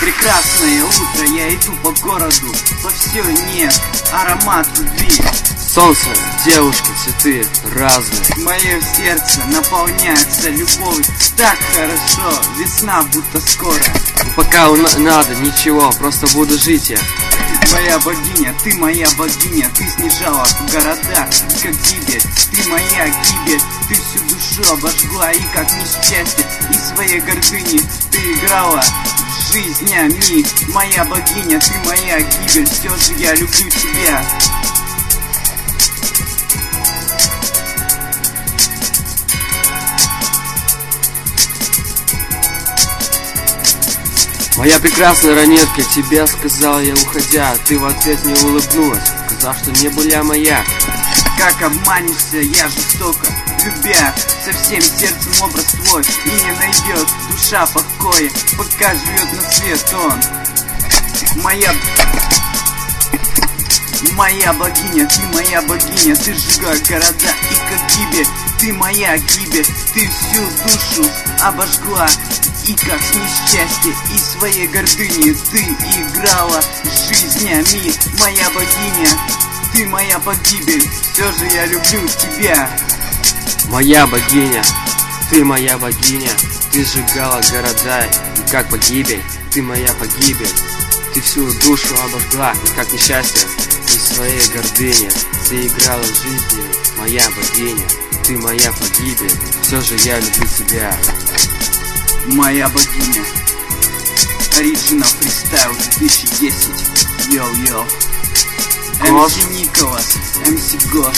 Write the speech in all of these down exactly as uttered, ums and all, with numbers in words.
Прекрасное утро, я иду по городу, повсюду аромат любви. Солнце, девушки, цветы разные. Мое сердце наполняется любовью. Так хорошо, весна будто скоро. Но пока надо, ничего, просто буду жить я. Моя богиня, ты моя богиня, ты снижала в города, как гибель. Ты моя гибель, ты всю душу обожгла, и как несчастье, и своей гордыни ты играла жизнями. Моя богиня, ты моя гибель, все же я люблю тебя. Моя прекрасная ранетка, тебе сказал я, уходя. Ты в ответ не улыбнулась, сказав, что не была моя. Как обманешься, я жестоко любя, со всем сердцем образ твой, и не найдет душа покоя, пока живет на свет он. Моя Моя богиня, ты моя богиня, ты сжигай города, и как гибель, ты моя гибель, ты всю душу обожгла. И как с несчастья и своей гордыни ты играла жизнями. Моя богиня, ты моя погибель, все же я люблю тебя. Моя богиня, ты моя богиня, ты сжигала города, и как погибель, ты моя погибель. Ты всю душу обожгла, и как несчастье и своей гордыни ты играла жизнью. Моя богиня, ты моя погибель, все же я люблю тебя. Моя богиня. Original Freestyle две тысячи десять. Йоу-йоу. эм си Николас, эм си Гош.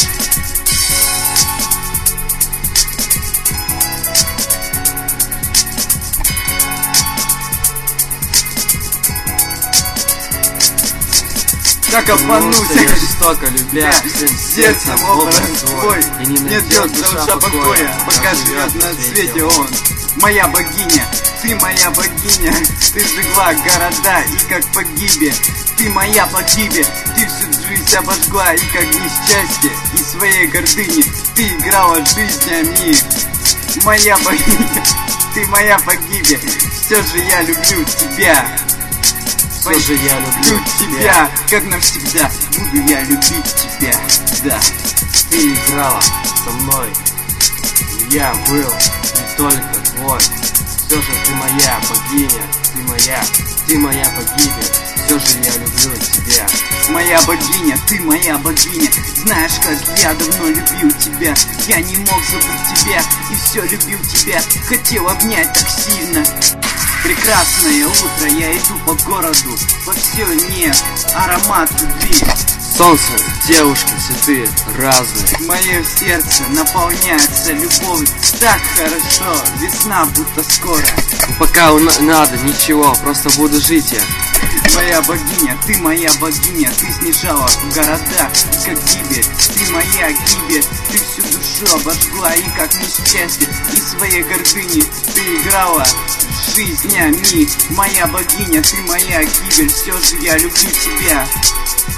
Как обмануть, я жестоко любя, всем сердцем образ твой. Не найдет душа покоя, пока живет на свете он. Моя богиня, ты моя богиня, ты сжигла города, и как погибель, ты моя погибель, ты всю жизнь обожгла, и как несчастье, и своей гордыни ты играла жизнями. Моя богиня, ты моя погибель, все же я люблю тебя. Все же я люблю тебя, как навсегда буду я любить тебя, да. Ты играла со мной, я был не только твой. Все же ты моя богиня, ты моя, ты моя погибель, все же я люблю тебя. Моя богиня, ты моя богиня, знаешь, как я давно любил тебя. Я не мог забыть тебя, и все любил тебя, хотел обнять так сильно. Прекрасное утро, я иду по городу, повсюду нет аромат любви. Солнце, девушки, цветы разные. Мое сердце наполняется любовью. Так хорошо, весна будто скоро. Но пока надо, ничего, просто буду жить я. Моя богиня, ты моя богиня, ты снижала в города, как гибель, ты моя гибель, ты всю душу обожгла, и как несчастье, и своей гордыни ты играла жизнями. Моя богиня, ты моя гибель, все же я люблю тебя.